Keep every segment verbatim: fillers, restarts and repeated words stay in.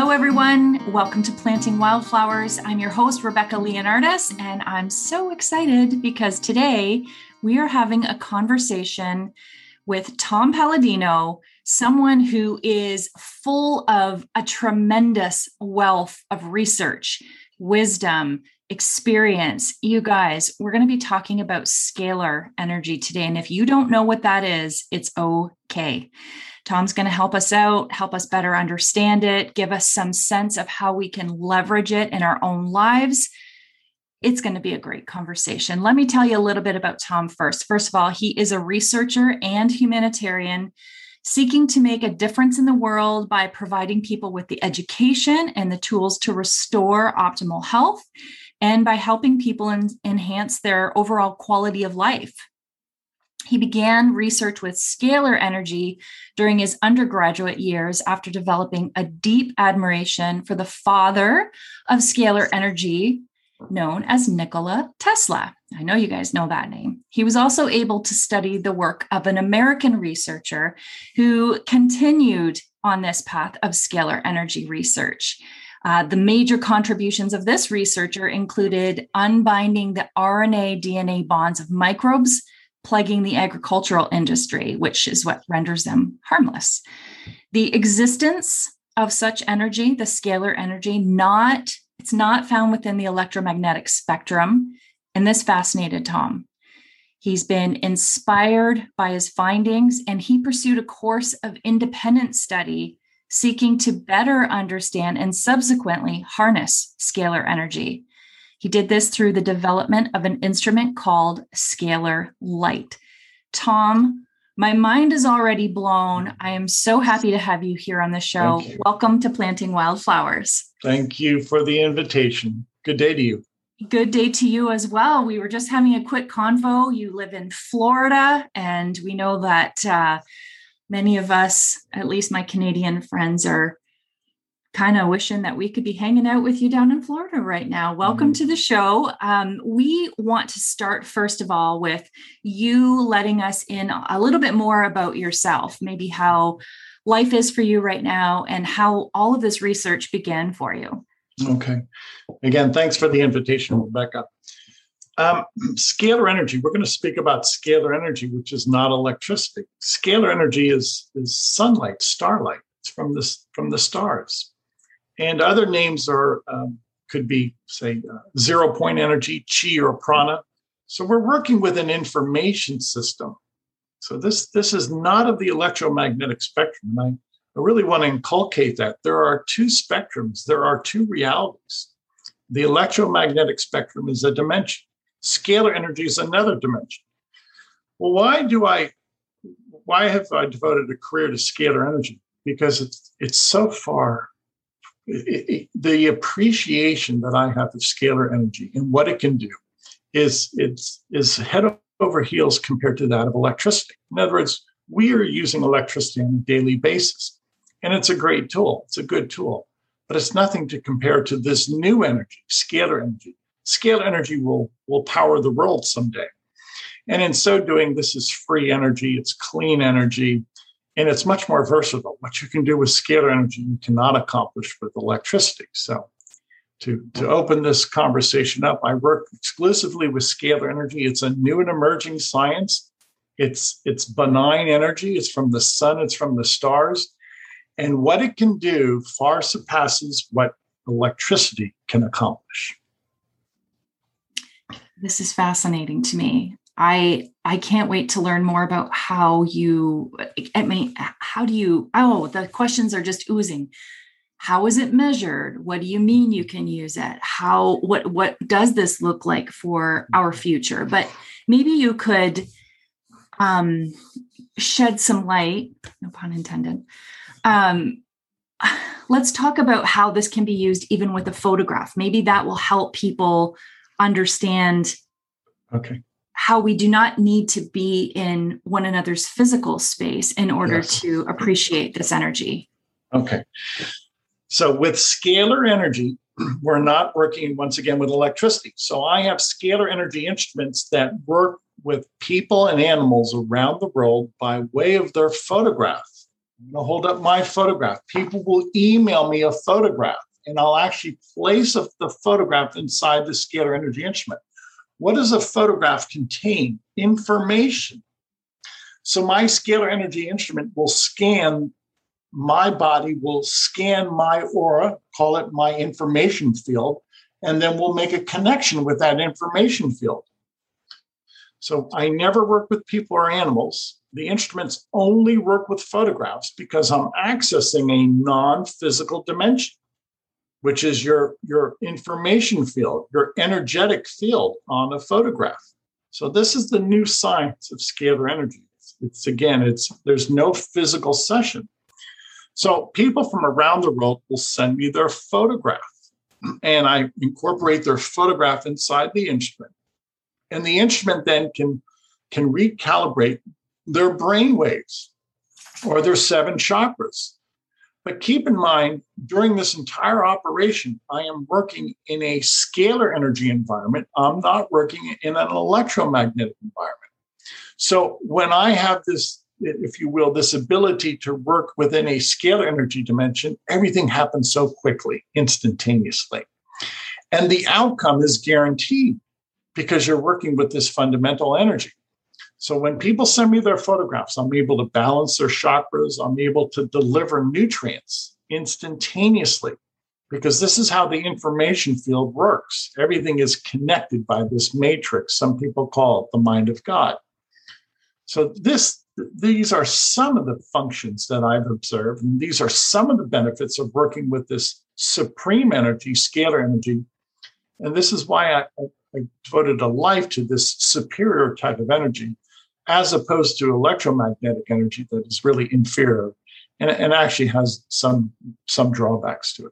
Hello, everyone. Welcome to Planting Wildflowers. I'm your host, Rebecca Leonardis, and I'm so excited because today we are having a conversation with Tom Palladino, someone who is full of a tremendous wealth of research, wisdom, experience. You guys, we're going to be talking about scalar energy today. And if you don't know what that is, it's okay. Tom's going to help us out, help us better understand it, give us some sense of how we can leverage it in our own lives. It's going to be a great conversation. Let me tell you a little bit about Tom first. First of all, he is a researcher and humanitarian seeking to make a difference in the world by providing people with the education and the tools to restore optimal health, and by helping people en- enhance their overall quality of life. He began research with scalar energy during his undergraduate years after developing a deep admiration for the father of scalar energy, known as Nikola Tesla. I know you guys know that name. He was also able to study the work of an American researcher who continued on this path of scalar energy research. Uh, the major contributions of this researcher included unbinding the R N A D N A bonds of microbes plaguing the agricultural industry, which is what renders them harmless. The existence of such energy, the scalar energy, not it's not found within the electromagnetic spectrum, and this fascinated Tom. He's been inspired by his findings, and he pursued a course of independent study seeking to better understand and subsequently harness scalar energy. He did this through the development of an instrument called Scalar Light. Tom, my mind is already blown. I am so happy to have you here on the show. Welcome to Planting Wildflowers. Thank you for the invitation. Good day to you. Good day to you as well. We were just having a quick convo. You live in Florida, and we know that uh, many of us, at least my Canadian friends, are kind of wishing that we could be hanging out with you down in Florida right now. Welcome mm-hmm. to the show. Um, we want to start, first of all, with you letting us in a little bit more about yourself, maybe how life is for you right now and how all of this research began for you. Okay. Again, thanks for the invitation, Rebecca. Um, scalar energy, we're going to speak about scalar energy, which is not electricity. Scalar energy is, is sunlight, starlight. It's from the, from the stars. And other names are um, could be, say, uh, zero-point energy, chi or prana. So we're working with an information system. So this, this is not of the electromagnetic spectrum. And I, I really want to inculcate that. There are two spectrums. There are two realities. The electromagnetic spectrum is a dimension. Scalar energy is another dimension. Well, why do I, why have I devoted a career to scalar energy? Because it's it's so far. It, it, the appreciation that I have of scalar energy and what it can do is it's is head over heels compared to that of electricity. In other words, we are using electricity on a daily basis, and it's a great tool. It's a good tool, but it's nothing to compare to this new energy, scalar energy. Scalar energy will will power the world someday, and in so doing, this is free energy. It's clean energy. And it's much more versatile. What you can do with scalar energy, you cannot accomplish with electricity. So to, to open this conversation up, I work exclusively with scalar energy. It's a new and emerging science. It's, it's benign energy. It's from the sun. It's from the stars. And what it can do far surpasses what electricity can accomplish. This is fascinating to me. I I can't wait to learn more about how you, I mean, how do you, oh, the questions are just oozing. How is it measured? What do you mean you can use it? How, what, what does this look like for our future? But maybe you could um, shed some light, no pun intended. Um, let's talk about how this can be used even with a photograph. Maybe that will help people understand. Okay. How we do not need to be in one another's physical space in order yes. to appreciate this energy. Okay. So with scalar energy, we're not working once again with electricity. So I have scalar energy instruments that work with people and animals around the world by way of their photograph. I'm going to hold up my photograph. People will email me a photograph, and I'll actually place a, the photograph inside the scalar energy instrument. What does a photograph contain? Information. So my scalar energy instrument will scan my body, will scan my aura, call it my information field, and then we'll make a connection with that information field. So I never work with people or animals. The instruments only work with photographs because I'm accessing a non-physical dimension, which is your, your information field, your energetic field on a photograph. So this is the new science of scalar energy. It's, it's again, it's there's no physical session. So people from around the world will send me their photograph, and I incorporate their photograph inside the instrument. And the instrument then can, can recalibrate their brain waves or their seven chakras. But keep in mind, during this entire operation, I am working in a scalar energy environment. I'm not working in an electromagnetic environment. So when I have this, if you will, this ability to work within a scalar energy dimension, everything happens so quickly, instantaneously. And the outcome is guaranteed because you're working with this fundamental energy. So when people send me their photographs, I'm able to balance their chakras. I'm able to deliver nutrients instantaneously because this is how the information field works. Everything is connected by this matrix. Some people call it the mind of God. So this, these are some of the functions that I've observed, and these are some of the benefits of working with this supreme energy, scalar energy. And this is why I, I devoted a life to this superior type of energy, as opposed to electromagnetic energy that is really inferior and, and actually has some, some drawbacks to it.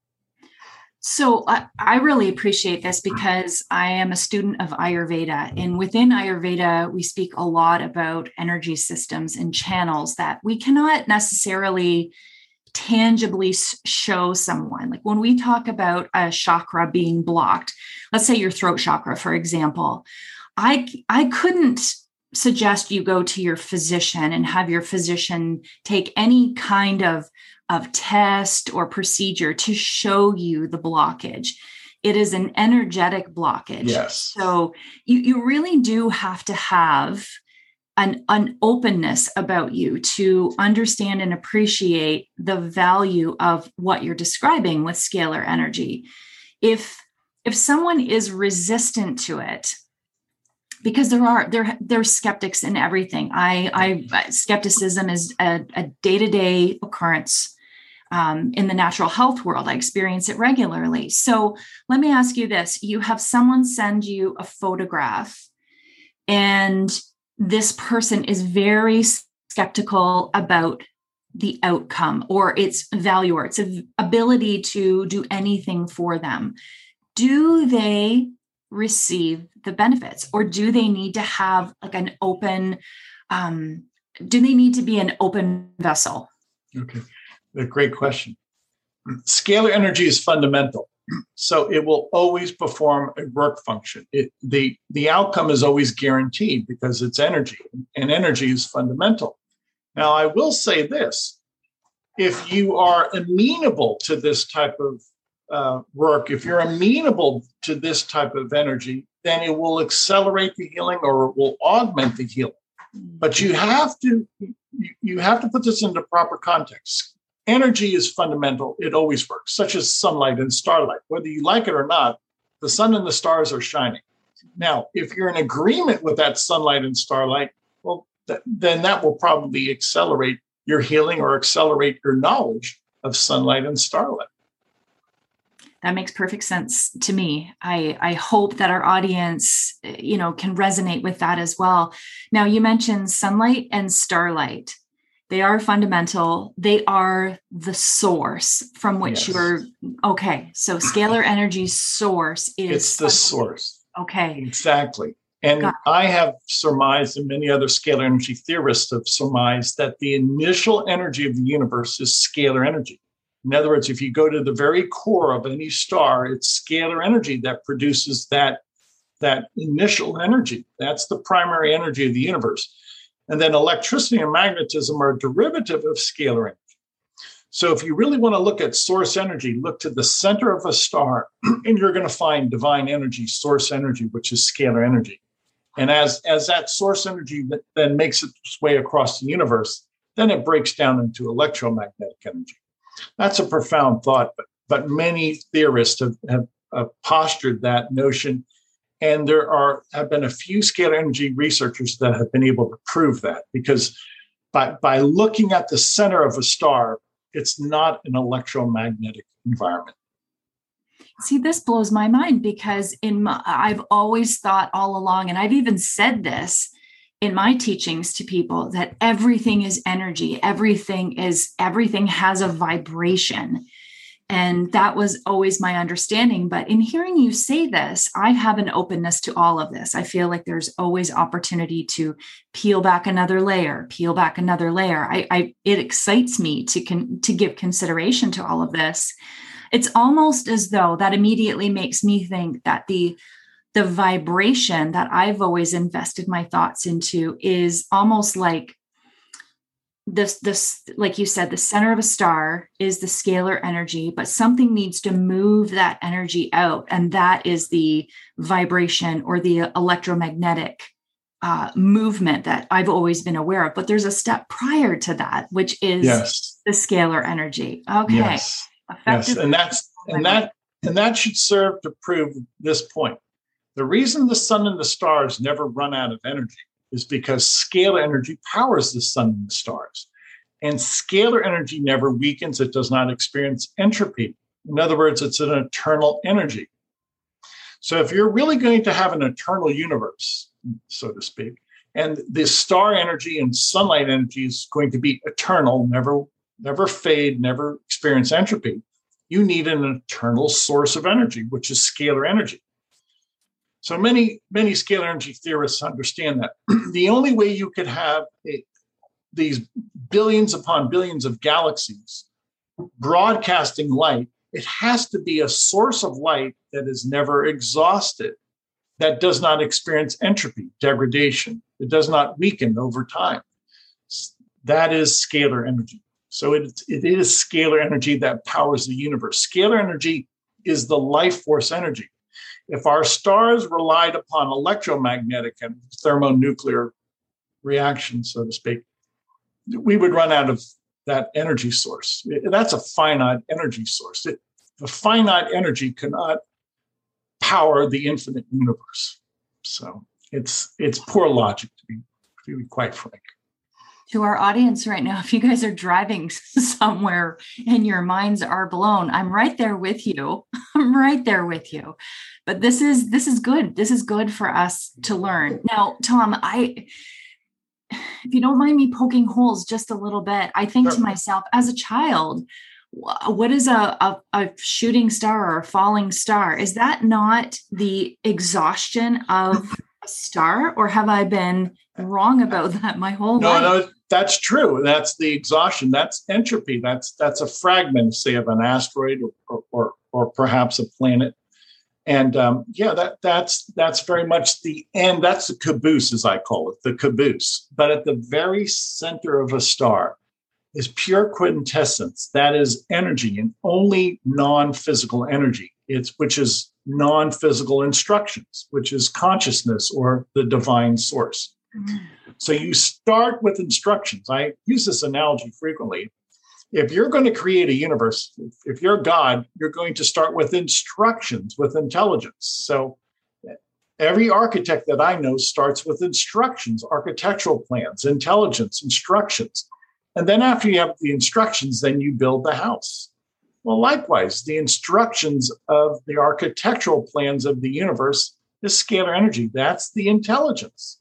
So I, I really appreciate this because I am a student of Ayurveda, and within Ayurveda, we speak a lot about energy systems and channels that we cannot necessarily tangibly show someone. Like when we talk about a chakra being blocked, let's say your throat chakra, for example, I, I couldn't suggest you go to your physician and have your physician take any kind of, of test or procedure to show you the blockage. It is an energetic blockage. Yes. So you, you really do have to have an, an openness about you to understand and appreciate the value of what you're describing with scalar energy. If, if someone is resistant to it, because there are there there's skeptics in everything. I, I skepticism is a, a day-to-day occurrence um, in the natural health world. I experience it regularly. So let me ask you this: you have someone send you a photograph, and this person is very skeptical about the outcome or its value or its ability to do anything for them. Do they receive the benefits, or do they need to have like an open, um, do they need to be an open vessel? Okay, a great question. Scalar energy is fundamental. So it will always perform a work function. It, the, the outcome is always guaranteed because it's energy, and energy is fundamental. Now, I will say this: if you are amenable to this type of uh, work, if you're amenable to this type of energy, then it will accelerate the healing or it will augment the healing. But you have to you have to put this into proper context. Energy is fundamental. It always works, such as sunlight and starlight. Whether you like it or not, the sun and the stars are shining. Now, if you're in agreement with that sunlight and starlight, well, th- then that will probably accelerate your healing or accelerate your knowledge of sunlight and starlight. That makes perfect sense to me. I, I hope that our audience, you know, can resonate with that as well. Now, you mentioned sunlight and starlight. They are fundamental. They are the source from which Yes. you're, okay. So scalar energy source is. It's the source. Okay. Exactly. And Got I have surmised, and many other scalar energy theorists have surmised, that the initial energy of the universe is scalar energy. In other words, if you go to the very core of any star, it's scalar energy that produces that, that initial energy. That's the primary energy of the universe. And then electricity and magnetism are a derivative of scalar energy. So if you really want to look at source energy, look to the center of a star, and you're going to find divine energy, source energy, which is scalar energy. And as, as that source energy then makes its way across the universe, then it breaks down into electromagnetic energy. That's a profound thought, but, but many theorists have, have uh, postured that notion. And there are have been a few scalar energy researchers that have been able to prove that, because by, by looking at the center of a star, it's not an electromagnetic environment. See, this blows my mind, because in my, I've always thought all along, and I've even said this in my teachings to people, that everything is energy. Everything is, everything has a vibration. And that was always my understanding. But in hearing you say this, I have an openness to all of this. I feel like there's always opportunity to peel back another layer, peel back another layer. I, I it excites me to con, to give consideration to all of this. It's almost as though that immediately makes me think that the the vibration that I've always invested my thoughts into is almost like this, this, like you said, the center of a star is the scalar energy, but something needs to move that energy out. And that is the vibration or the electromagnetic uh, movement that I've always been aware of. But there's a step prior to that, which is yes. the scalar energy. Okay. Yes. Yes. And that's, and that, and that should serve to prove this point. The reason the sun and the stars never run out of energy is because scalar energy powers the sun and the stars. And scalar energy never weakens. It does not experience entropy. In other words, it's an eternal energy. So if you're really going to have an eternal universe, so to speak, and the star energy and sunlight energy is going to be eternal, never, never fade, never experience entropy, you need an eternal source of energy, which is scalar energy. So many, many scalar energy theorists understand that the only way you could have a, these billions upon billions of galaxies broadcasting light, it has to be a source of light that is never exhausted, that does not experience entropy, degradation. It does not weaken over time. That is scalar energy. So it, it is scalar energy that powers the universe. Scalar energy is the life force energy. If our stars relied upon electromagnetic and thermonuclear reactions, so to speak, we would run out of that energy source. That's a finite energy source. It, the finite energy cannot power the infinite universe. So it's it's poor logic, to be, to be quite frank. To our audience right now, if you guys are driving somewhere and your minds are blown, I'm right there with you. I'm right there with you. But this is this is good. This is good for us to learn. Now, Tom, I, if you don't mind me poking holes just a little bit, I think sure. to myself, as a child, what is a, a, a shooting star or a falling star? Is that not the exhaustion of a star, or have I been wrong about that my whole no, life? No, that's true. That's the exhaustion. That's entropy. That's that's a fragment, say, of an asteroid or or, or perhaps a planet. And um, yeah, that that's that's very much the end. That's the caboose, as I call it, the caboose. But at the very center of a star is pure quintessence. That is energy, and only non-physical energy. It's which is non-physical instructions, which is consciousness or the divine source. Mm-hmm. So you start with instructions. I use this analogy frequently. If you're going to create a universe, if you're God, you're going to start with instructions, with intelligence. So every architect that I know starts with instructions, architectural plans, intelligence, instructions. And then after you have the instructions, then you build the house. Well, likewise, the instructions of the architectural plans of the universe is scalar energy. That's the intelligence.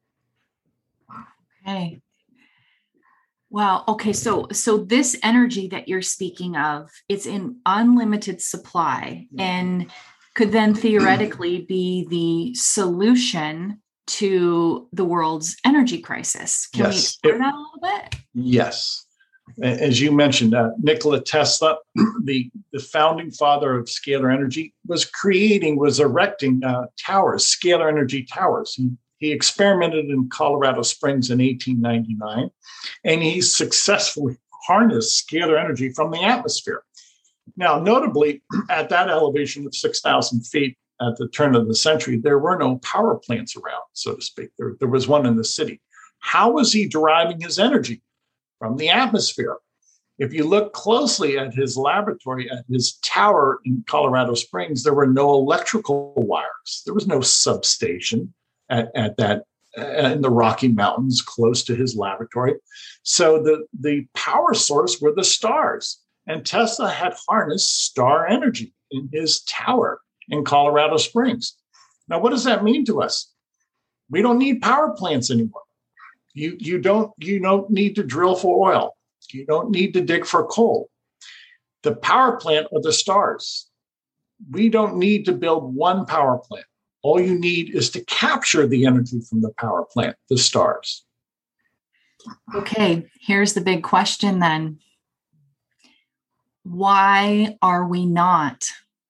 Okay. Wow. Okay. So, so this energy that you're speaking of, it's in unlimited supply and could then theoretically be the solution to the world's energy crisis. Can yes. we explore it, that a little bit? Yes. As you mentioned, uh, Nikola Tesla, the, the founding father of scalar energy, was creating, was erecting uh, towers, scalar energy towers. He, He experimented in Colorado Springs in eighteen ninety-nine, and he successfully harnessed scalar energy from the atmosphere. Now, notably, at that elevation of six thousand feet at the turn of the century, there were no power plants around, so to speak. There, there was one in the city. How was he deriving his energy? From the atmosphere. If you look closely at his laboratory, at his tower in Colorado Springs, there were no electrical wires. There was no substation at, at that uh, in the Rocky Mountains close to his laboratory. So the, the power source were the stars. And Tesla had harnessed star energy in his tower in Colorado Springs. Now, what does that mean to us? We don't need power plants anymore. You, you, don't, you don't need to drill for oil. You don't need to dig for coal. The power plant are the stars. We don't need to build one power plant. All you need is to capture the energy from the power plant, the stars. Okay, here's the big question then. Why are we not?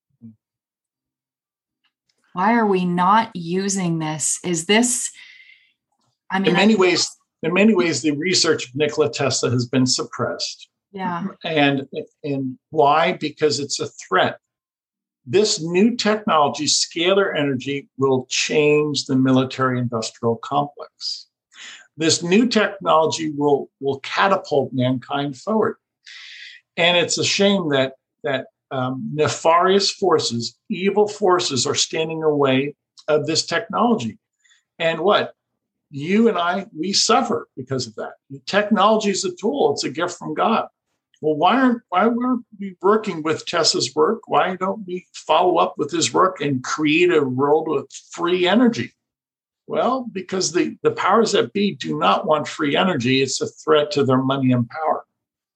Why are we not using this? Is this, I mean, in many I, ways, in many ways, the research of Nikola Tesla has been suppressed. Yeah. And, and why? Because it's a threat. This new technology, scalar energy, will change the military-industrial complex. This new technology will, will catapult mankind forward. And it's a shame that, that um, nefarious forces, evil forces are standing in the way of this technology. And what? You and I, we suffer because of that. Technology is a tool. It's a gift from God. Well, why aren't why aren't we working with Tesla's work? Why don't we follow up with his work and create a world with free energy? Well, because the, the powers that be do not want free energy. It's a threat to their money and power.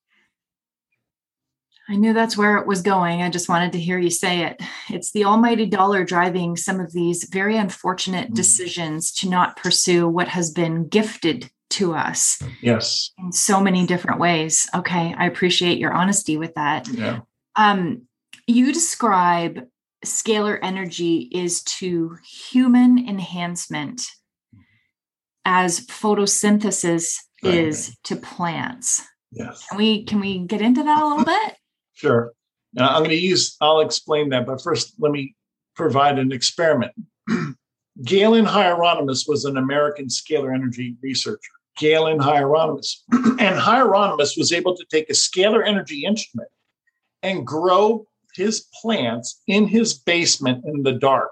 I knew that's where it was going. I just wanted to hear you say it. It's the almighty dollar driving some of these very unfortunate decisions to not pursue what has been gifted to us. Yes. In so many different ways. Okay. I appreciate your honesty with that. Yeah. Um, you describe scalar energy is to human enhancement as photosynthesis Right. is to plants. Yes. Can we, can we get into that a little bit? Sure. Now, I'm going to use, I'll explain that, but first let me provide an experiment. Galen Hieronymus was an American scalar energy researcher. Galen Hieronymus. And Hieronymus was able to take a scalar energy instrument and grow his plants in his basement in the dark.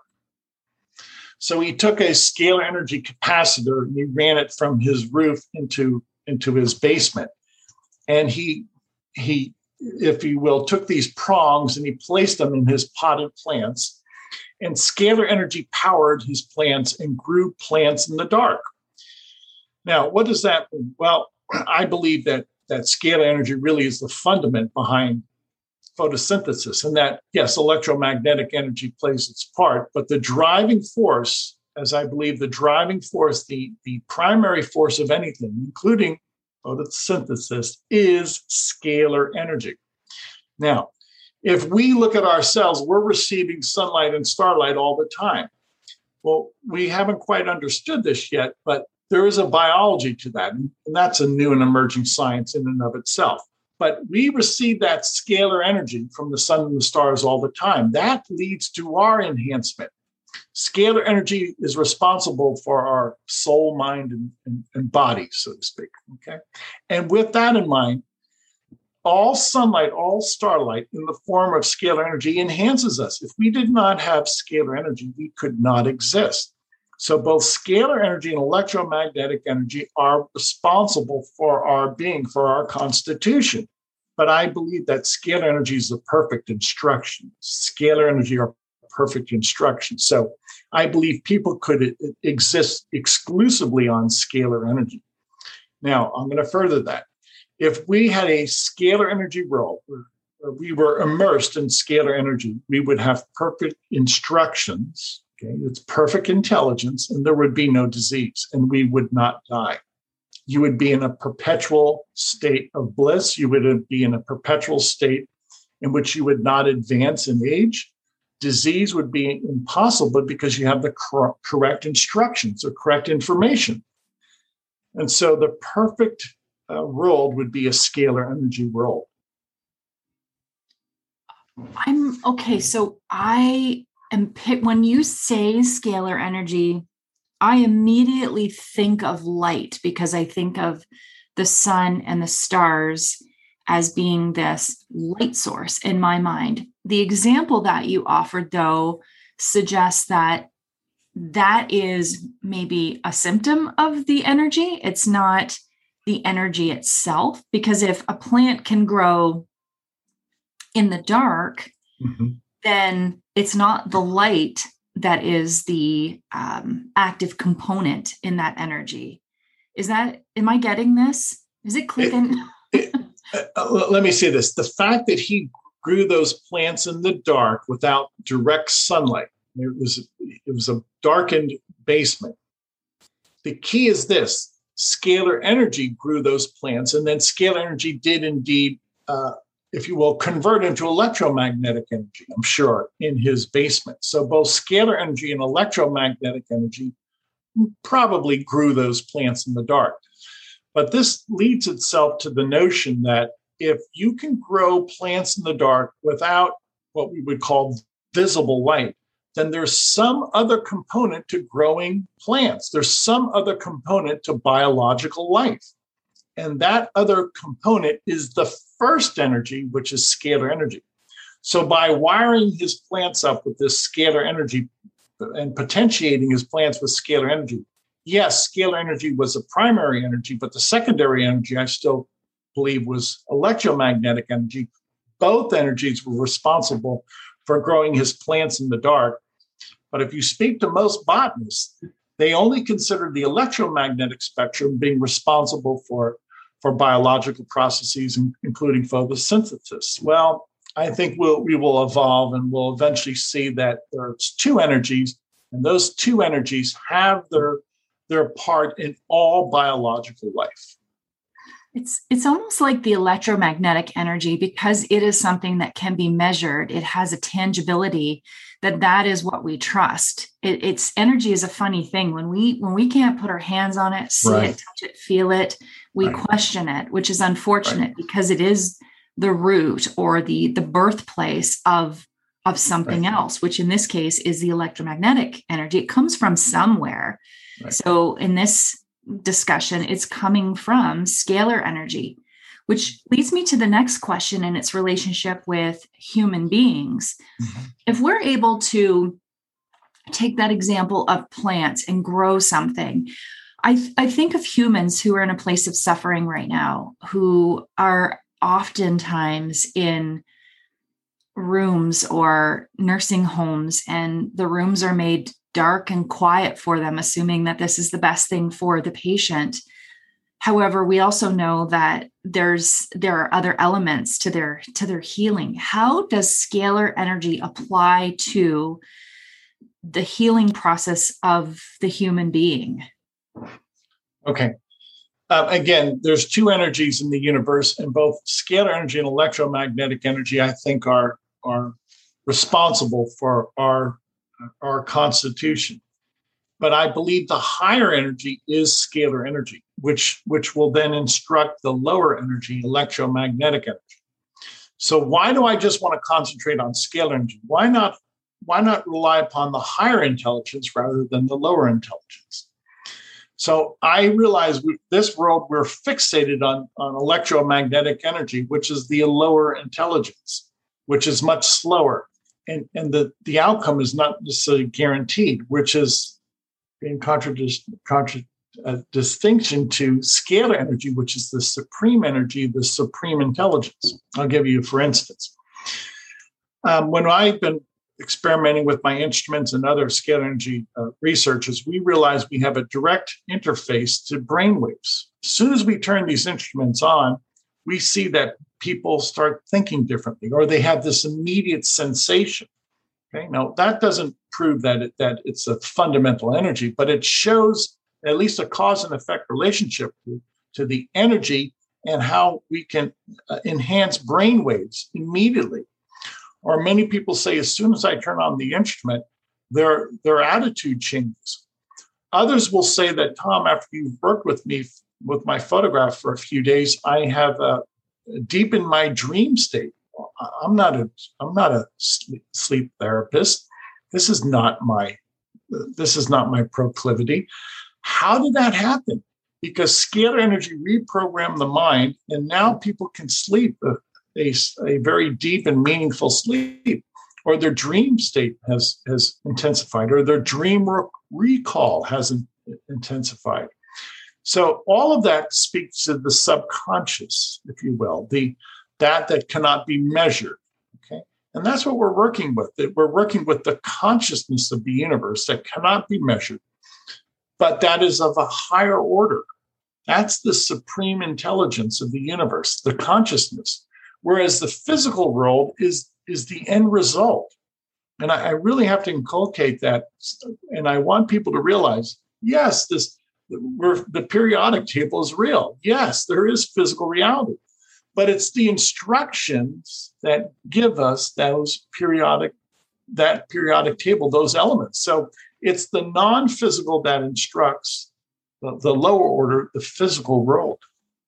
So he took a scalar energy capacitor and he ran it from his roof into, into his basement. And he, he, if you will, took these prongs and he placed them in his potted plants, and scalar energy powered his plants and grew plants in the dark. Now, what does that mean? Well, I believe that, that scalar energy really is the fundament behind photosynthesis, and that, yes, electromagnetic energy plays its part, but the driving force, as I believe the driving force, the, the primary force of anything, including photosynthesis, is scalar energy. Now, if we look at ourselves, we're receiving sunlight and starlight all the time. Well, we haven't quite understood this yet, but there is a biology to that, and that's a new and emerging science in and of itself. But we receive that scalar energy from the sun and the stars all the time. That leads to our enhancement. Scalar energy is responsible for our soul, mind, and, and, and body, so to speak. Okay, and with that in mind, all sunlight, all starlight in the form of scalar energy enhances us. If we did not have scalar energy, we could not exist. So both scalar energy and electromagnetic energy are responsible for our being, for our constitution. But I believe that scalar energy is the perfect instruction. Scalar energy are perfect instruction. So I believe people could exist exclusively on scalar energy. Now, I'm going to further that. If we had a scalar energy world, where we were immersed in scalar energy, we would have perfect instructions. Okay, it's perfect intelligence, and there would be no disease, and we would not die. You would be in a perpetual state of bliss. You would be in a perpetual state in which you would not advance in age. disease would be impossible because you have the cor- correct instructions or correct information. And so the perfect uh, world would be a scalar energy world. I'm okay. So I am, when you say scalar energy, I immediately think of light because I think of the sun and the stars as being this light source in my mind. The example that you offered, though, suggests that that is maybe a symptom of the energy. It's not the energy itself, because if a plant can grow in the dark, mm-hmm. then it's not the light that is the um, active component in that energy. Is that, am I getting this? Is it clicking? It, it, uh, let me say this. The fact that he grew those plants in the dark without direct sunlight, it was, it was a darkened basement. The key is this: scalar energy grew those plants, and then scalar energy did indeed, uh, if you will, convert into electromagnetic energy, I'm sure, in his basement. So both scalar energy and electromagnetic energy probably grew those plants in the dark. But this leads itself to the notion that if you can grow plants in the dark without what we would call visible light, then there's some other component to growing plants. There's some other component to biological life. And that other component is the first energy, which is scalar energy. So by wiring his plants up with this scalar energy and potentiating his plants with scalar energy, yes, scalar energy was a primary energy, but the secondary energy, I still believe, was electromagnetic energy. Both energies were responsible for growing his plants in the dark. But if you speak to most botanists, they only consider the electromagnetic spectrum being responsible for, for biological processes, including photosynthesis. Well, I think we'll, we will evolve and we'll eventually see that there's two energies, and those two energies have their, their part in all biological life. It's it's almost like the electromagnetic energy, because it is something that can be measured. It has a tangibility that that is what we trust. It, it's energy is a funny thing. When we when we can't put our hands on it, see right. it, touch it, feel it, we right. question it, which is unfortunate right. because it is the root or the the birthplace of of something right. else, which in this case is the electromagnetic energy. It comes from somewhere. Right. So in this discussion, it's coming from scalar energy, which leads me to the next question in its relationship with human beings. Mm-hmm. If we're able to take that example of plants and grow something, I, I think of humans who are in a place of suffering right now, who are oftentimes in rooms or nursing homes, and the rooms are made dark and quiet for them, assuming that this is the best thing for the patient. However, we also know that there's there are other elements to their to their healing. How does scalar energy apply to the healing process of the human being? Okay. Um, again, there's two energies in the universe, and both scalar energy and electromagnetic energy, I think, are are responsible for our our constitution. But I believe the higher energy is scalar energy, which, which will then instruct the lower energy, electromagnetic energy. So why do I just want to concentrate on scalar energy? Why not, why not rely upon the higher intelligence rather than the lower intelligence? So I realize we, this world, we're fixated on, on electromagnetic energy, which is the lower intelligence, which is much slower. And, and the, the outcome is not necessarily guaranteed, which is in contradistinction contra, uh, distinction to scalar energy, which is the supreme energy, the supreme intelligence. I'll give you, for instance. Um, when I've been experimenting with my instruments and other scalar energy uh, researchers, we realized we have a direct interface to brainwaves. As soon as we turn these instruments on, we see that people start thinking differently, or they have this immediate sensation. Okay, now that doesn't prove that it, that it's a fundamental energy, but it shows at least a cause and effect relationship to, to the energy and how we can uh, enhance brain waves immediately. Or many people say, as soon as I turn on the instrument, their, their attitude changes. Others will say that, Tom, after you've worked with me with my photograph for a few days, I have a deep in my dream state. I'm not a I'm not a sleep therapist. This is not my this is not my proclivity. How did that happen? Because scalar energy reprogrammed the mind, and now people can sleep a, a, a very deep and meaningful sleep, or their dream state has has intensified, or their dream re- recall has in, intensified. So all of that speaks to the subconscious, if you will, the that that cannot be measured. Okay, and that's what we're working with. We're working with the consciousness of the universe that cannot be measured, but that is of a higher order. That's the supreme intelligence of the universe, the consciousness. Whereas the physical world is is the end result. And I, I really have to inculcate that. And I want people to realize, yes, this we're, the periodic table is real. Yes, there is physical reality, but it's the instructions that give us those periodic, that periodic table, those elements. So it's the non-physical that instructs the, the lower order, the physical world.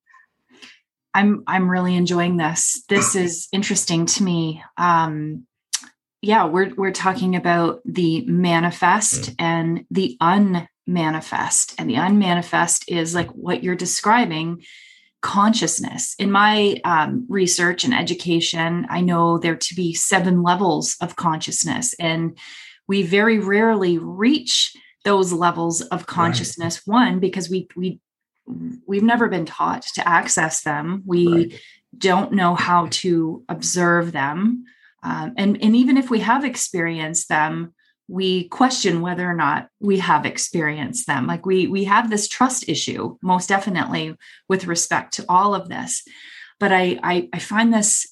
I'm I'm really enjoying this. This is interesting to me. Um, yeah, we're we're talking about the manifest and the unmanifest, and the unmanifest is like what you're describing, consciousness. In my um, research and education, I know there to be seven levels of consciousness, and we very rarely reach those levels of consciousness. Right. One, because we we we've never been taught to access them. We right. don't know how to observe them. Um, and, and even if we have experienced them, we question whether or not we have experienced them. Like we, we have this trust issue, most definitely, with respect to all of this. But I, I, I find this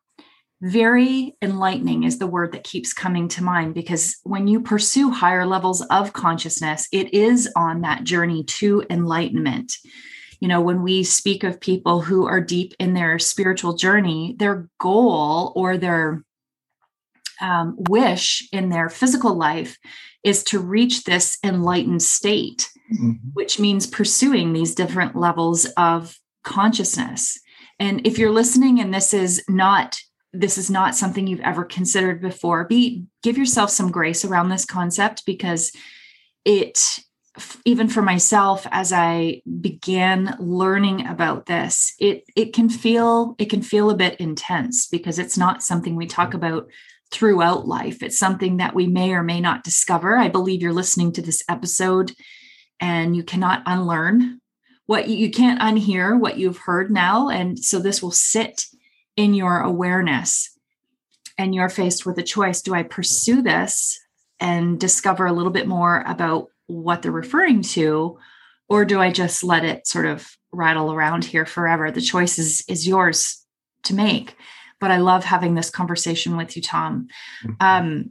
very enlightening is the word that keeps coming to mind, because when you pursue higher levels of consciousness, it is on that journey to enlightenment. You know, when we speak of people who are deep in their spiritual journey, their goal or their um, wish in their physical life is to reach this enlightened state, mm-hmm. which means pursuing these different levels of consciousness. And if you're listening and this is not This is not something you've ever considered before, Be give yourself some grace around this concept, because it, even for myself, as I began learning about this, it it can feel it can feel a bit intense, because it's not something we talk about throughout life. It's something that we may or may not discover. I believe you're listening to this episode and you cannot unlearn what you, you can't unhear what you've heard now, and so this will sit in your awareness, and you're faced with a choice. Do I pursue this and discover a little bit more about what they're referring to, or do I just let it sort of rattle around here forever? The choice is, is yours to make. But I love having this conversation with you, Tom. Um,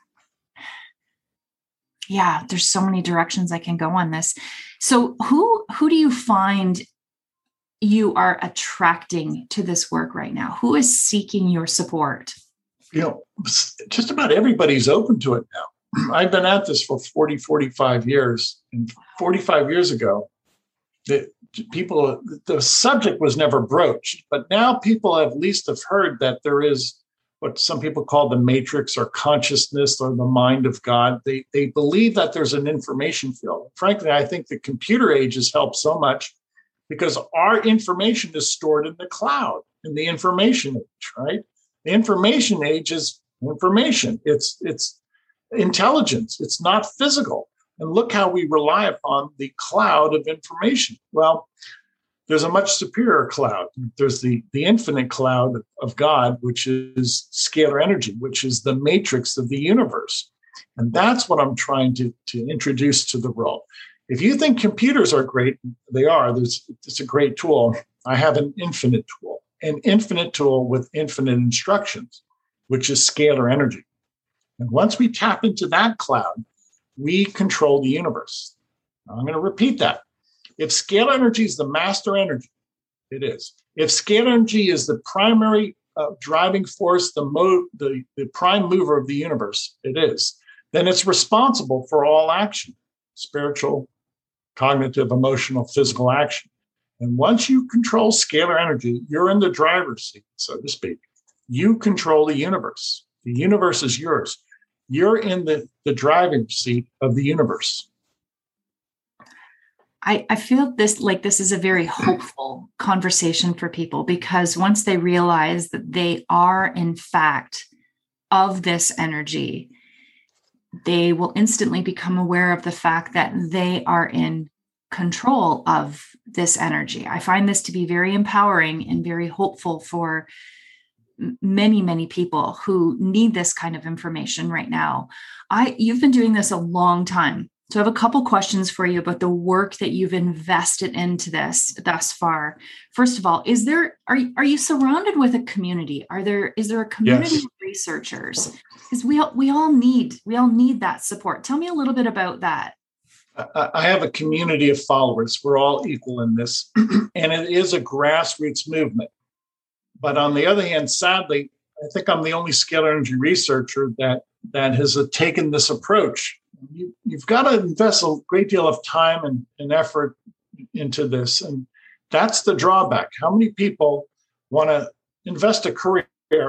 yeah, there's so many directions I can go on this. So who, who do you find you are attracting to this work right now? Who is seeking your support? You know, just about everybody's open to it now. I've been at this for forty, forty-five years. And forty-five years ago, the people, the subject was never broached, but now people have at least have heard that there is what some people call the matrix or consciousness or the mind of God. They, they believe that there's an information field. Frankly, I think the computer age has helped so much, because our information is stored in the cloud, in the information age, right? The information age is information. It's it's intelligence. It's not physical. And look how we rely upon the cloud of information. Well, there's a much superior cloud. There's the, the infinite cloud of God, which is scalar energy, which is the matrix of the universe. And that's what I'm trying to, to introduce to the world. If you think computers are great, they are. There's, it's a great tool. I have an infinite tool, an infinite tool with infinite instructions, which is scalar energy. And once we tap into that cloud, we control the universe. Now, I'm going to repeat that. If scalar energy is the master energy, it is. If scalar energy is the primary uh, driving force, the, mo- the, the prime mover of the universe, it is, then it's responsible for all action, spiritual, cognitive, emotional, physical action. And once you control scalar energy, you're in the driver's seat, so to speak. You control the universe. The universe is yours. You're in the, the driving seat of the universe. I, I feel this like this is a very hopeful conversation for people, because once they realize that they are, in fact, of this energy, they will instantly become aware of the fact that they are in control of this energy. I find this to be very empowering and very hopeful for many, many people who need this kind of information right now. I, you've been doing this a long time. So I have a couple questions for you about the work that you've invested into this thus far. First of all, is there, are, are you surrounded with a community? Are there, is there a community Yes. of researchers? Because we, we all need, we all need that support. Tell me a little bit about that. I have a community of followers. We're all equal in this, and it is a grassroots movement. But on the other hand, sadly, I think I'm the only scalar energy researcher that, that has uh, taken this approach. You, you've got to invest a great deal of time and, and effort into this. And that's the drawback. How many people want to invest a career,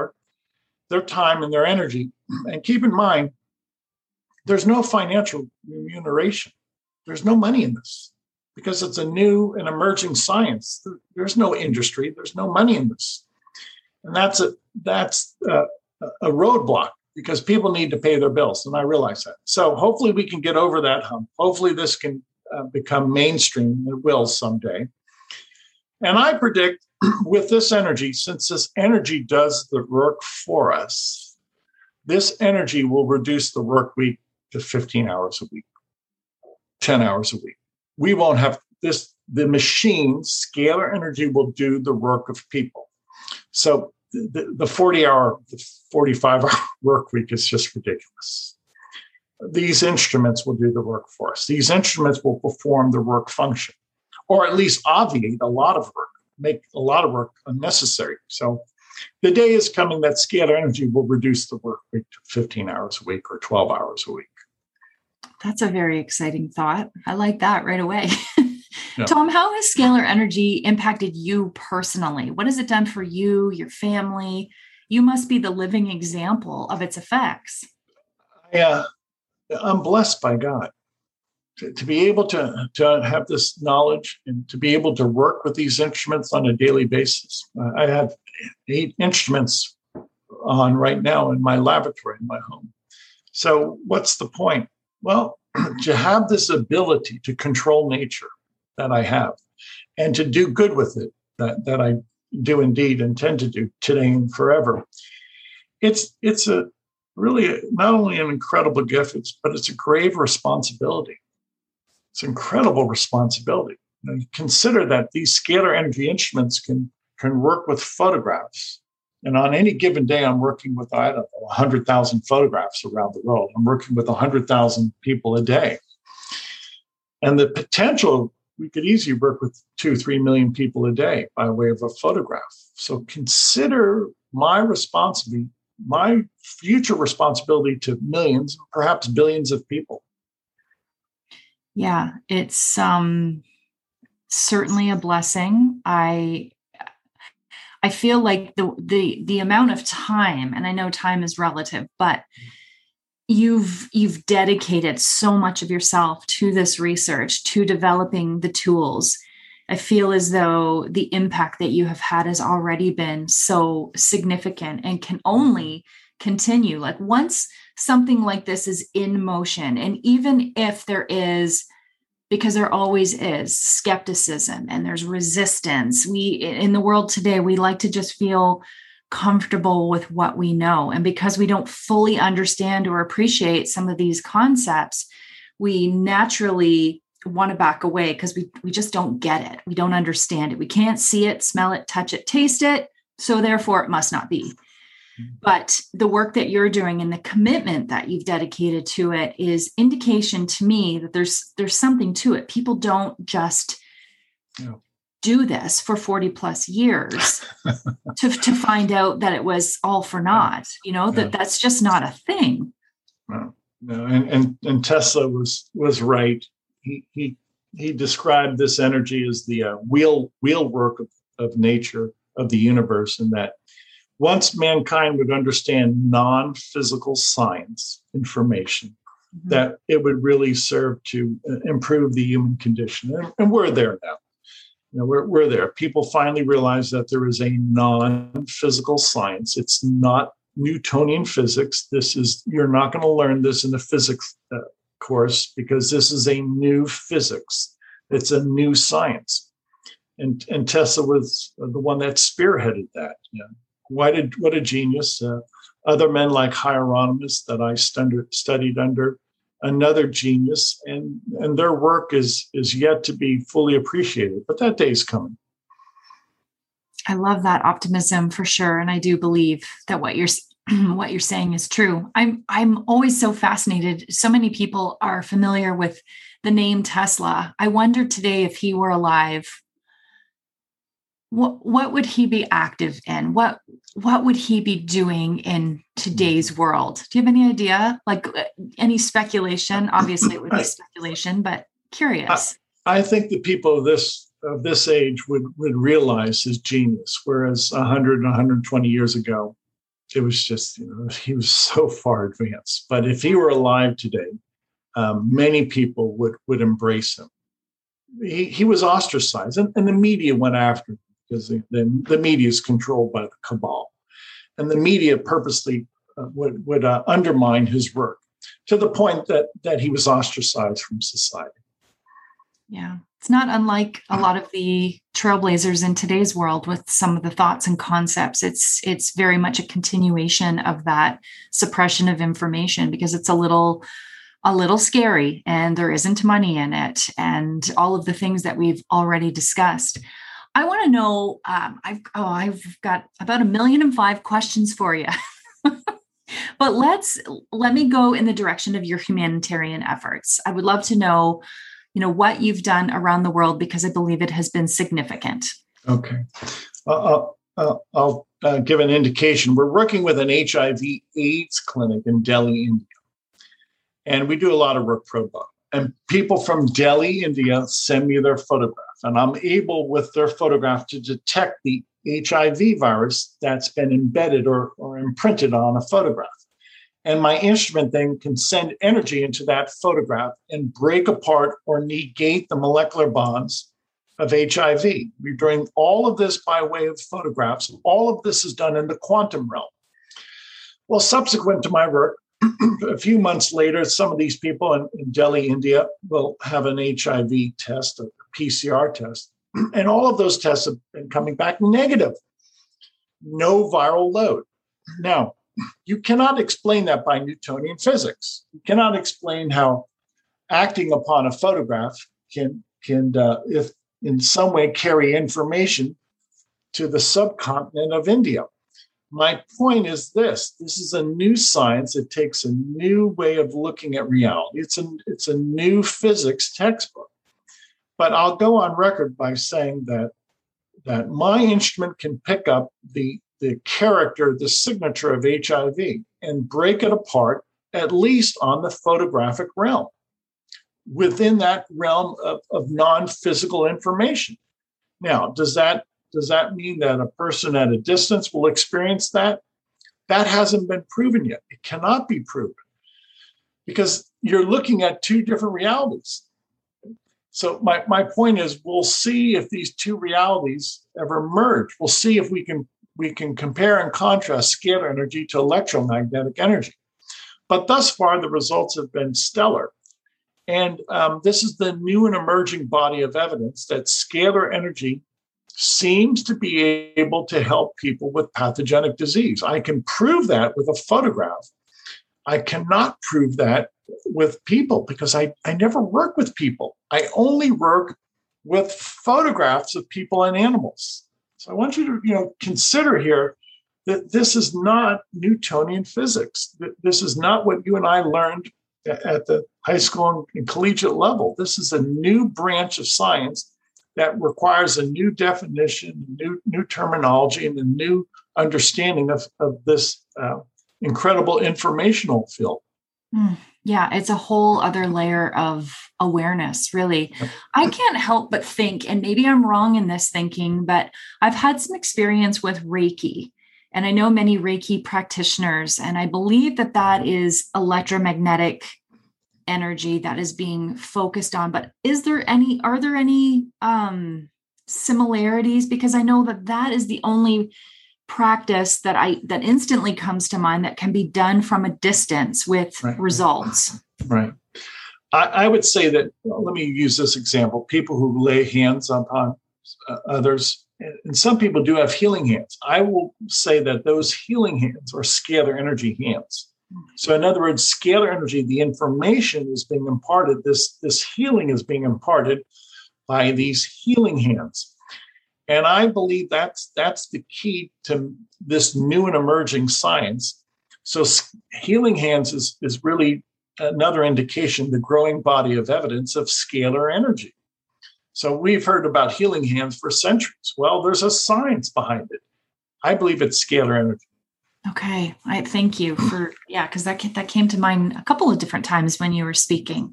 their time and their energy? And keep in mind, there's no financial remuneration. There's no money in this because it's a new and emerging science. There's no industry. There's no money in this. And that's a, that's a, a roadblock, because people need to pay their bills. And I realize that. So hopefully we can get over that hump. Hopefully this can uh, become mainstream. It will someday. And I predict with this energy, since this energy does the work for us, this energy will reduce the work week to fifteen hours a week, ten hours a week. We won't have this. The machine, scalar energy, will do the work of people. So the, the forty hour, the forty-five hour work week is just ridiculous. These instruments will do the work for us. These instruments will perform the work function, or at least obviate a lot of work, make a lot of work unnecessary. So the day is coming that scalar energy will reduce the work week to fifteen hours a week or twelve hours a week. That's a very exciting thought. I like that right away. Yeah. Tom, how has scalar energy impacted you personally? What has it done for you, your family? You must be the living example of its effects. Yeah, I'm blessed by God to, to be able to, to have this knowledge and to be able to work with these instruments on a daily basis. Uh, I have eight instruments on right now in my laboratory in my home. So what's the point? Well, to have this ability to control nature that I have and to do good with it, that, that I do indeed intend to do today and forever. It's it's a really not only an incredible gift, it's, but it's a grave responsibility. It's incredible responsibility. You know, consider that these scalar energy instruments can, can work with photographs. And on any given day, I'm working with, I don't know, one hundred thousand photographs around the world. I'm working with one hundred thousand people a day. And the potential, we could easily work with two, three million people a day by way of a photograph. So consider my responsibility, my future responsibility to millions, perhaps billions of people. Yeah, it's um, certainly a blessing. I I feel like the the the amount of time, and I know time is relative, but you've you've dedicated so much of yourself to this research, to developing the tools. I feel as though the impact that you have had has already been so significant and can only continue. Like once something like this is in motion, and even if there is, because there always is skepticism and there's resistance, we in the world today, we like to just feel comfortable with what we know. And because we don't fully understand or appreciate some of these concepts, we naturally want to back away because we, we just don't get it. We don't understand it. We can't see it, smell it, touch it, taste it. So therefore it must not be. But the work that you're doing and the commitment that you've dedicated to it is indication to me that there's there's something to it. People don't just yeah. do this for forty plus years to, to find out that it was all for naught, you know, that Yeah. that's just not a thing. No, no. And, and, and Tesla was, was right. He, he, he described this energy as the uh, wheel, wheel work of, of nature, of the universe, and that once mankind would understand non-physical science information, mm-hmm. that it would really serve to improve the human condition. And, and we're there now. You know, we're, we're there. People finally realize that there is a non-physical science. It's not Newtonian physics. This is, you're not going to learn this in the physics uh, course, because this is a new physics. It's a new science. And, and Tesla was the one that spearheaded that. You know. Why did, what a genius. Uh, other men like Hieronymus that I studied, studied under, another genius, and, and their work is, is yet to be fully appreciated, but that day's coming. I love that optimism for sure. And I do believe that what you're, what you're saying is true. I'm, I'm always so fascinated. So many people are familiar with the name Tesla. I wonder today, if he were alive, What what would he be active in? What what would he be doing in today's world? Do you have any idea? Like any speculation? Obviously, it would be speculation, but curious. I, I think the people of this of this age would would realize his genius, whereas one hundred and one hundred twenty years ago, it was just, you know, he was so far advanced. But if he were alive today, um, many people would would embrace him. He he was ostracized, and, and the media went after him, because the, the, the media is controlled by the cabal. And the media purposely uh, would, would uh, undermine his work to the point that, that he was ostracized from society. Yeah. It's not unlike a lot of the trailblazers in today's world with some of the thoughts and concepts. It's, it's very much a continuation of that suppression of information, because it's a little, a little scary and there isn't money in it, and all of the things that we've already discussed. I want to know, um, I've, oh, I've got about a million and five questions for you, but let's, let me go in the direction of your humanitarian efforts. I would love to know, you know, what you've done around the world, because I believe it has been significant. Okay. Uh, uh, I'll uh, give an indication. We're working with an H I V AIDS clinic in Delhi, India, and we do a lot of work pro bono. And people from Delhi, India, send me their photograph, and I'm able with their photograph to detect the H I V virus that's been embedded or, or imprinted on a photograph. And my instrument then can send energy into that photograph and break apart or negate the molecular bonds of H I V. We're doing all of this by way of photographs. All of this is done in the quantum realm. Well, subsequent to my work, a few months later, some of these people in, in Delhi, India, will have an H I V test, a P C R test, and all of those tests have been coming back negative. No viral load. Now, you cannot explain that by Newtonian physics. You cannot explain how acting upon a photograph can, can uh, if in some way carry information to the subcontinent of India. My point is this: this is a new science. It takes a new way of looking at reality. It's a, it's a new physics textbook. But I'll go on record by saying that, that my instrument can pick up the, the character, the signature of H I V and break it apart, at least on the photographic realm, within that realm of, of non-physical information. Now, does that Does that mean that a person at a distance will experience that? That hasn't been proven yet. It cannot be proven because you're looking at two different realities. So my, my point is, we'll see if these two realities ever merge. We'll see if we can we can compare and contrast scalar energy to electromagnetic energy. But thus far, the results have been stellar. And um, this is the new and emerging body of evidence that scalar energy seems to be able to help people with pathogenic disease. I can prove that with a photograph. I cannot prove that with people because I, I never work with people. I only work with photographs of people and animals. So I want you to, you know, consider here that this is not Newtonian physics. This is not what you and I learned at the high school and collegiate level. This is a new branch of science that requires a new definition, new, new terminology, and a new understanding of, of this uh, incredible informational field. Mm, yeah, it's a whole other layer of awareness, really. Yep. I can't help but think, and maybe I'm wrong in this thinking, but I've had some experience with Reiki. And I know many Reiki practitioners, and I believe that that is electromagnetic energy that is being focused on. But is there any, are there any um, similarities? Because I know that that is the only practice that I, that instantly comes to mind that can be done from a distance with Right. results. Right. I, I would say that, well, let me use this example, people who lay hands upon uh, others. And some people do have healing hands. I will say that those healing hands are scalar energy hands. So in other words, scalar energy, the information is being imparted. This, this healing is being imparted by these healing hands. And I believe that's, that's the key to this new and emerging science. So healing hands is, is really another indication, the growing body of evidence of scalar energy. So we've heard about healing hands for centuries. Well, there's a science behind it. I believe it's scalar energy. Okay. I thank you for, yeah, because that, that came to mind a couple of different times when you were speaking.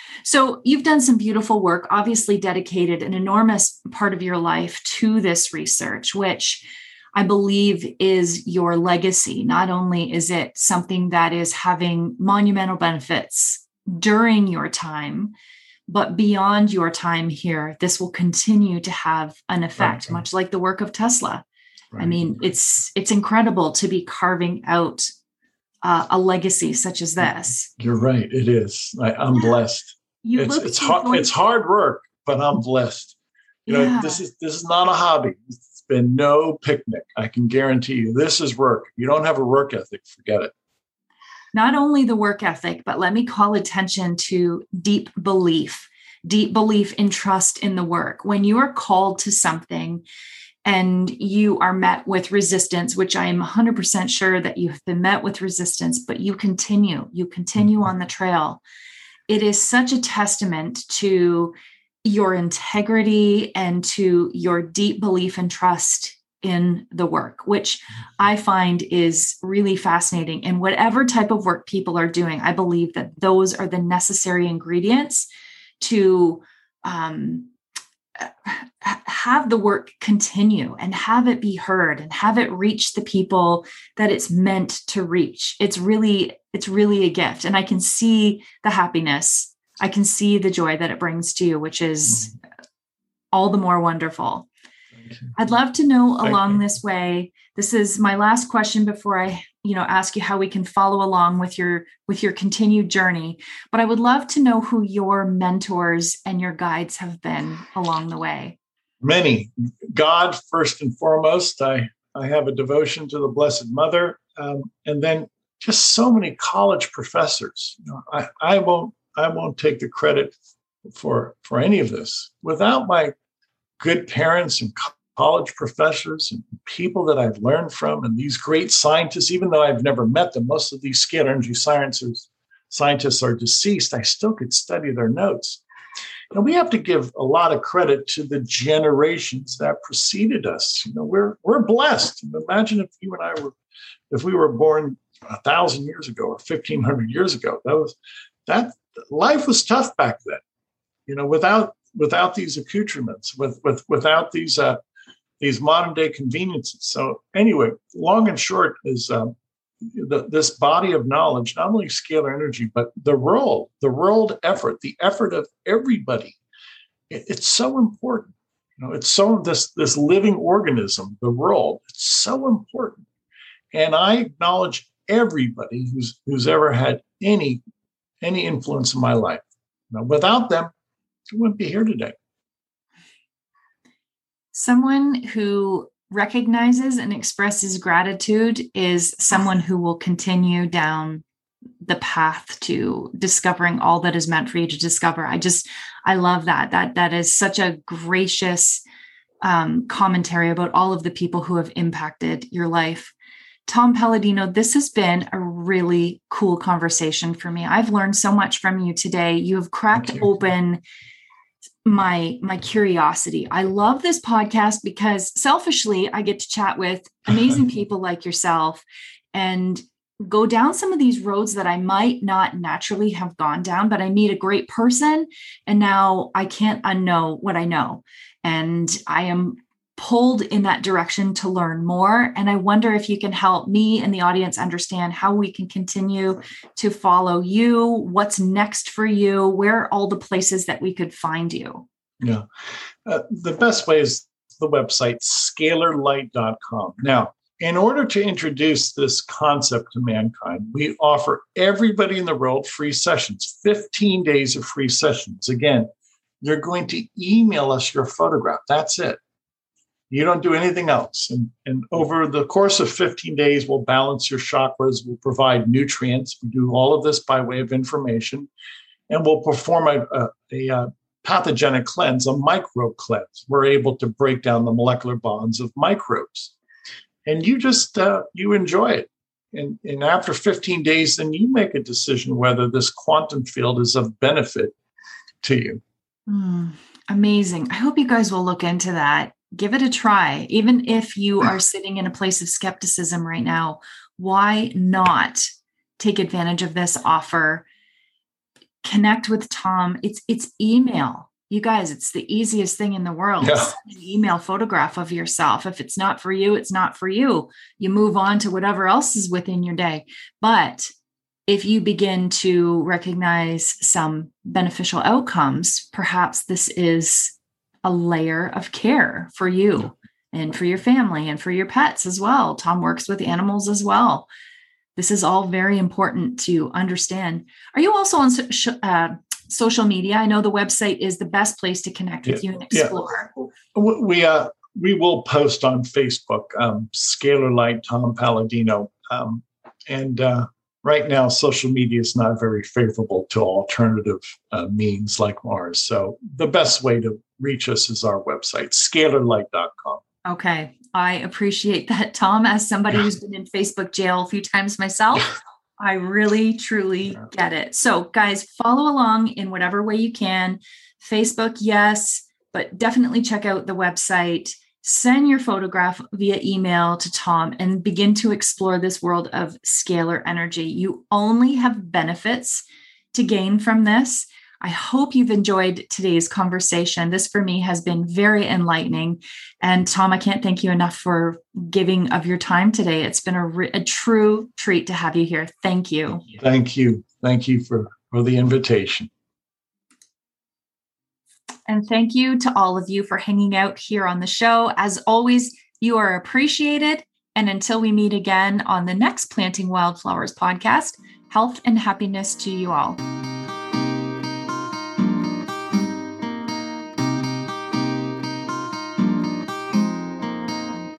So you've done some beautiful work, obviously dedicated an enormous part of your life to this research, which I believe is your legacy. Not only is it something that is having monumental benefits during your time, but beyond your time here, this will continue to have an effect, right, much like the work of Tesla. Right. I mean, it's it's incredible to be carving out uh, a legacy such as this. You're right. It is. I, I'm yeah. blessed. You it's it's hard. Going- it's hard work, but I'm blessed. You know, yeah. this is this is not a hobby. It's been no picnic. I can guarantee you, this is work. If you don't have a work ethic, forget it. Not only the work ethic, but let me call attention to deep belief, deep belief in trust in the work. When you are called to something and you are met with resistance, which I am one hundred percent sure that you have been met with resistance, but you continue, you continue on the trail. It is such a testament to your integrity and to your deep belief and trust in the work, which I find is really fascinating. And whatever type of work people are doing, I believe that those are the necessary ingredients to um, have the work continue and have it be heard and have it reach the people that it's meant to reach. It's really, it's really a gift. And I can see the happiness. I can see the joy that it brings to you, which is all the more wonderful. I'd love to know along this way. This is my last question before I, you know, ask you how we can follow along with your with your continued journey. But I would love to know who your mentors and your guides have been along the way. Many. God, first and foremost. I, I have a devotion to the Blessed Mother. Um, and then just so many college professors. You know, I, I won't I won't take the credit for, for any of this. Without my good parents and college professors and people that I've learned from, and these great scientists, even though I've never met them, most of these scalar energy scientists, scientists are deceased, I still could study their notes. And we have to give a lot of credit to the generations that preceded us. You know, we're we're blessed. Imagine if you and I were, if we were born a thousand years ago or fifteen hundred years ago. That was that life was tough back then. You know, without without these accoutrements, with with without these uh, these modern day conveniences. So anyway, long and short is um, the, this body of knowledge, not only scalar energy, but the world, the world effort, the effort of everybody. It, it's so important. You know, it's so this this living organism, the world. It's so important, and I acknowledge everybody who's who's ever had any any influence in my life. You know, without them, I wouldn't be here today. Someone who recognizes and expresses gratitude is someone who will continue down the path to discovering all that is meant for you to discover. I just, I love that. That, that is such a gracious um, commentary about all of the people who have impacted your life. Tom Palladino, this has been a really cool conversation for me. I've learned so much from you today. You have cracked open my my curiosity. I love this podcast because selfishly, I get to chat with amazing people like yourself and go down some of these roads that I might not naturally have gone down, but I meet a great person and now I can't unknow what I know. And I am pulled in that direction to learn more. And I wonder if you can help me and the audience understand how we can continue to follow you, what's next for you, where are all the places that we could find you? Yeah. Uh, the best way is the website scalar light dot com. Now, in order to introduce this concept to mankind, we offer everybody in the world free sessions, fifteen days of free sessions. Again, you're going to email us your photograph. That's it. You don't do anything else. And, and over the course of fifteen days, we'll balance your chakras, we'll provide nutrients. We do all of this by way of information, and we'll perform a, a, a, a pathogenic cleanse, a microbe cleanse. We're able to break down the molecular bonds of microbes. And you just, uh, you enjoy it. And, and after fifteen days, then you make a decision whether this quantum field is of benefit to you. Mm, amazing. I hope you guys will look into that. Give it a try. Even if you are sitting in a place of skepticism right now, why not take advantage of this offer? Connect with Tom. It's it's email. You guys, it's the easiest thing in the world. Yeah. Send an email photograph of yourself. If it's not for you, it's not for you. You move on to whatever else is within your day. But if you begin to recognize some beneficial outcomes, perhaps this is a layer of care for you and for your family and for your pets as well. Tom works with animals as well. This is all very important to understand. Are you also on so, uh, social media? I know the website is the best place to connect with yeah, you and explore. Yeah. We uh, we will post on Facebook, um, Scalar Light Tom Palladino. Um, and uh, right now, social media is not very favorable to alternative uh, means like ours. So the best way to reach us is our website, scalar light dot com. Okay. I appreciate that, Tom. As somebody who's been in Facebook jail a few times myself, I really, truly Yeah. get it. So guys, follow along in whatever way you can. Facebook, yes, but definitely check out the website. Send your photograph via email to Tom and begin to explore this world of scalar energy. You only have benefits to gain from this. I hope you've enjoyed today's conversation. This for me has been very enlightening. And Tom, I can't thank you enough for giving of your time today. It's been a, re- a true treat to have you here. Thank you. Thank you. Thank you for, for the invitation. And thank you to all of you for hanging out here on the show. As always, you are appreciated. And until we meet again on the next Planting Wildflowers podcast, health and happiness to you all.